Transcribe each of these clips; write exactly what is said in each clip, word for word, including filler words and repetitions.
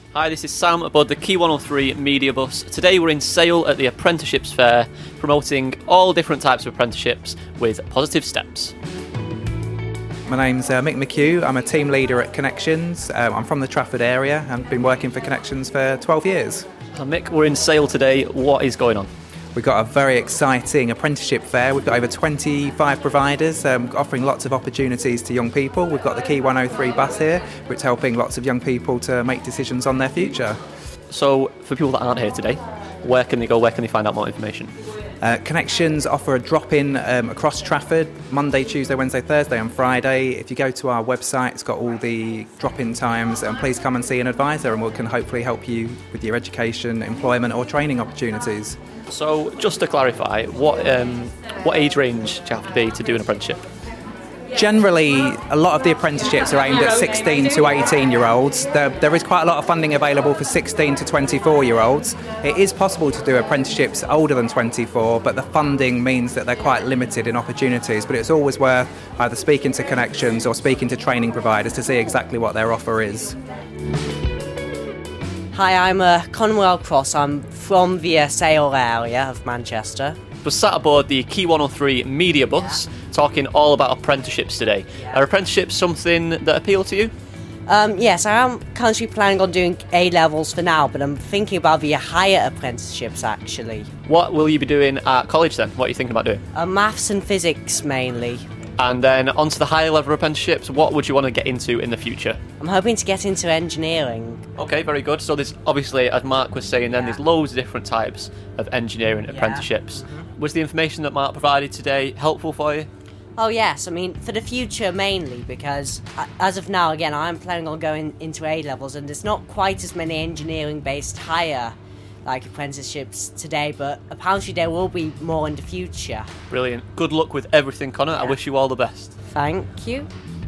Hi, this is Sam aboard the Key one oh three Media Bus. Today we're in Sale at the Apprenticeships Fair, promoting all different types of apprenticeships with positive steps. My name's uh, Mick McHugh. I'm a team leader at Connections. Um, I'm from the Trafford area and been working for Connections for twelve years. Uh, Mick, we're in Sale today. What is going on? We've got a very exciting apprenticeship fair. We've got over twenty-five providers um, offering lots of opportunities to young people. We've got the Key one oh three bus here, which is helping lots of young people to make decisions on their future. So, for people that aren't here today, where can they go? Where can they find out more information? Uh, Connections offer a drop-in um, across Trafford, Monday, Tuesday, Wednesday, Thursday and Friday. If you go to our website, it's got all the drop-in times, and please come and see an advisor and we can hopefully help you with your education, employment or training opportunities. So, just to clarify, what um, what age range do you have to be to do an apprenticeship? Generally, a lot of the apprenticeships are aimed at sixteen to eighteen year olds. There, there is quite a lot of funding available for sixteen to twenty-four year olds. It is possible to do apprenticeships older than twenty-four, but the funding means that they're quite limited in opportunities. But it's always worth either speaking to Connections or speaking to training providers to see exactly what their offer is. Hi, I'm uh, Conwell Cross. I'm from the uh, Sale area of Manchester. We're sat aboard the Key one oh three Media Bus, talking all about apprenticeships today. Are apprenticeships something that appeal to you? Um, yes, I am currently planning on doing A-levels for now, but I'm thinking about the higher apprenticeships actually. What will you be doing at college then? What are you thinking about doing? Uh, maths and physics mainly. And then onto the higher level apprenticeships, what would you want to get into in the future? I'm hoping to get into engineering. Okay, very good. So there's obviously, as Mark was saying then, there's loads of different types of engineering Yeah. apprenticeships. Mm-hmm. Was the information that Mark provided today helpful for you? Oh yes, I mean for the future mainly because uh, as of now, again, I'm planning on going into A-levels and there's not quite as many engineering-based higher like apprenticeships today, but apparently there will be more in the future. Brilliant. Good luck with everything, Connor. Yeah. I wish you all the best. Thank you.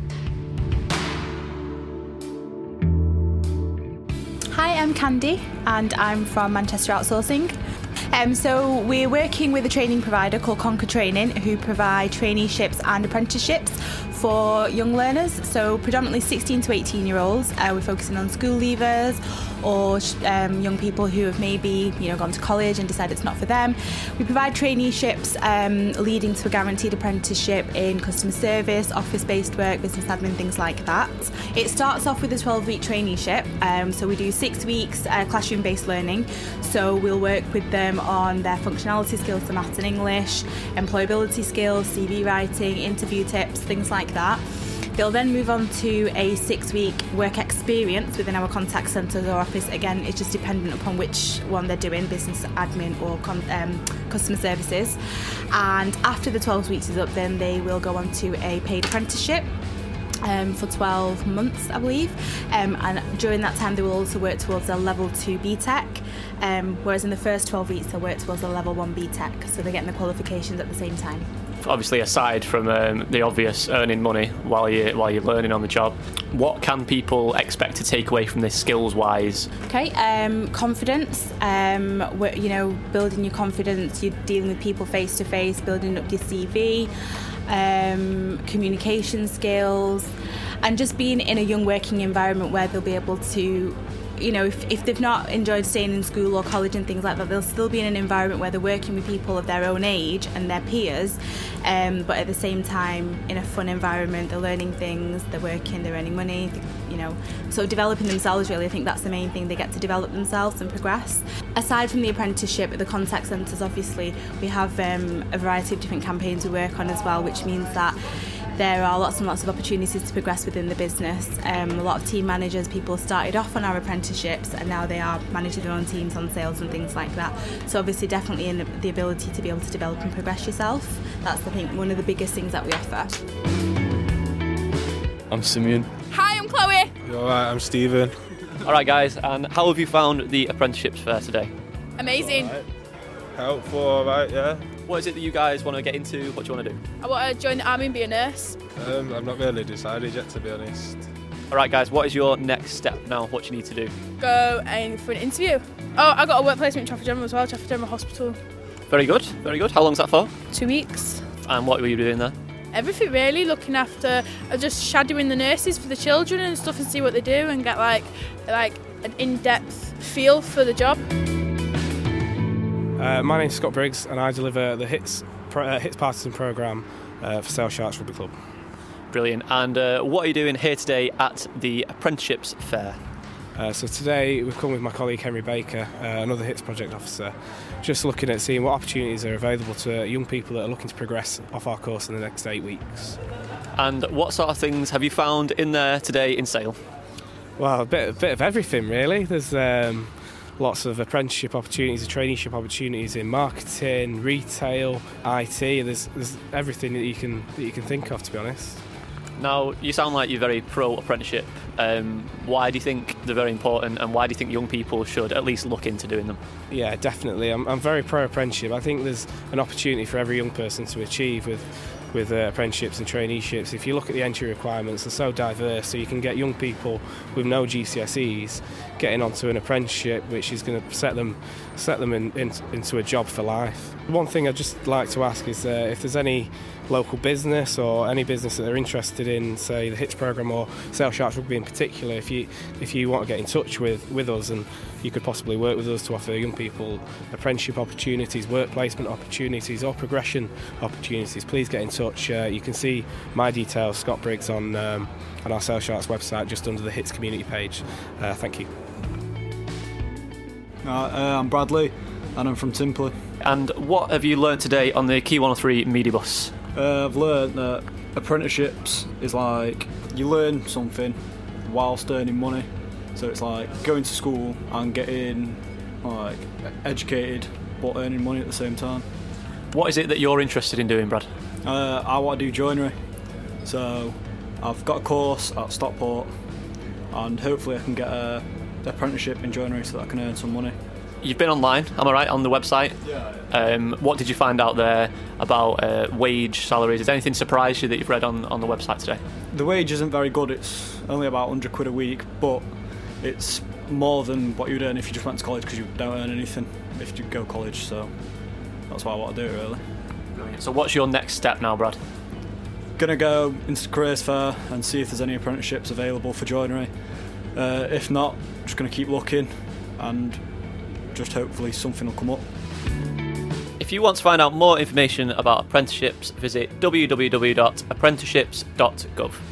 Hi, I'm Candy and I'm from Manchester Outsourcing. Um, so we're working with a training provider called Conquer Training who provide traineeships and apprenticeships for young learners, so predominantly sixteen to eighteen year olds. Uh, we're focusing on school leavers or um, young people who have maybe you know gone to college and decided it's not for them. We provide traineeships um, leading to a guaranteed apprenticeship in customer service, office-based work, business admin, things like that. It starts off with a twelve week traineeship, um, so we do six weeks uh, classroom-based learning. So we'll work with them on their functionality skills, so maths and English, employability skills, C V writing, interview tips, things like that. They'll then move on to a six-week work experience within our contact centres or office. Again, it's just dependent upon which one they're doing, business admin or con- um, customer services. And after the twelve weeks is up, then they will go on to a paid apprenticeship. Um, for twelve months, I believe, um, and during that time they will also work towards a level two B Tech, um, whereas in the first twelve weeks they'll work towards a level one B Tech, so they're getting the qualifications at the same time. Obviously, aside from um, the obvious earning money while you while you're learning on the job, what can people expect to take away from this skills-wise? Okay, um, confidence. Um, you know, building your confidence. You're dealing with people face to face, building up your C V. Um, communication skills, and just being in a young working environment where they'll be able to, you know, if, if they've not enjoyed staying in school or college and things like that, they'll still be in an environment where they're working with people of their own age and their peers, um, but at the same time in a fun environment. They're learning things, they're working, they're earning money, you know, so developing themselves really. I think that's the main thing. They get to develop themselves and progress. Aside from the apprenticeship at the contact centres, obviously we have um, a variety of different campaigns we work on as well, which means that there are lots and lots of opportunities to progress within the business. Um, a lot of team managers, people started off on our apprenticeships and now they are managing their own teams on sales and things like that. So obviously definitely in the ability to be able to develop and progress yourself. That's I think one of the biggest things that we offer. I'm Simeon. Hi, I'm Chloe. You alright? I'm Stephen. Alright guys, and how have you found the apprenticeships fair today? Amazing. Alright. Helpful, alright, yeah. What is it that you guys want to get into? What do you want to do? I want to join the army and be a nurse. Um, I'm not really decided yet, to be honest. Alright guys, what is your next step now? What do you need to do? Go and for an interview. Oh, I got a work placement in Trafford General as well, Trafford General Hospital. Very good, very good. How long's that for? Two weeks. And what were you doing there? everything really, looking after, uh, just shadowing the nurses for the children and stuff and see what they do and get like like an in-depth feel for the job. Uh, my name's Scott Briggs and I deliver the HITS, pro, uh, HITS Partisan programme uh, for Sale Sharks Rugby Club. Brilliant. And uh, what are you doing here today at the Apprenticeships Fair? Uh, so today we've come with my colleague Henry Baker, uh, another HITS project officer, just looking at seeing what opportunities are available to young people that are looking to progress off our course in the next eight weeks. And what sort of things have you found in there today in Sale? Well, a bit, a bit of everything really. There's um, lots of apprenticeship opportunities, traineeship opportunities in marketing, retail, I T. There's, there's everything that you can that you can think of, to be honest. Now, you sound like you're very pro-apprenticeship. Um, why do you think they're very important, and why do you think young people should at least look into doing them? Yeah, definitely. I'm, I'm very pro-apprenticeship. I think there's an opportunity for every young person to achieve with with uh, apprenticeships and traineeships. If you look at the entry requirements, they're so diverse, so you can get young people with no G C S Es getting onto an apprenticeship which is going to set them set them in, in, into a job for life. One thing I'd just like to ask is uh, if there's any local business or any business that are interested in, say, the HITS programme or Sale Sharks Rugby in particular, if you if you want to get in touch with, with us and you could possibly work with us to offer young people apprenticeship opportunities, work placement opportunities or progression opportunities, please get in touch. Uh, you can see my details, Scott Briggs, on, um, on our Sale Sharks website just under the HITS community page. Uh, thank you. Uh, uh, I'm Bradley and I'm from Timperley. And what have you learnt today on the Key one oh three Media Bus? Uh, I've learned that apprenticeships is like you learn something whilst earning money. So it's like going to school and getting like educated but earning money at the same time. What is it that you're interested in doing, Brad? Uh, I want to do joinery. So I've got a course at Stockport and hopefully I can get a apprenticeship in joinery so that I can earn some money. You've been online, am I right, on the website? Yeah. Um, what did you find out there about uh, wage, salaries? Has anything surprised you that you've read on, on the website today? The wage isn't very good. It's only about one hundred quid a week, but it's more than what you'd earn if you just went to college because you don't earn anything if you go to college, so that's why I want to do it really. Brilliant. So what's your next step now, Brad? Gonna go into the careers fair and see if there's any apprenticeships available for joinery. Uh, if not, just gonna keep looking and just hopefully something will come up. If you want to find out more information about apprenticeships, visit w w w dot apprenticeships dot gov.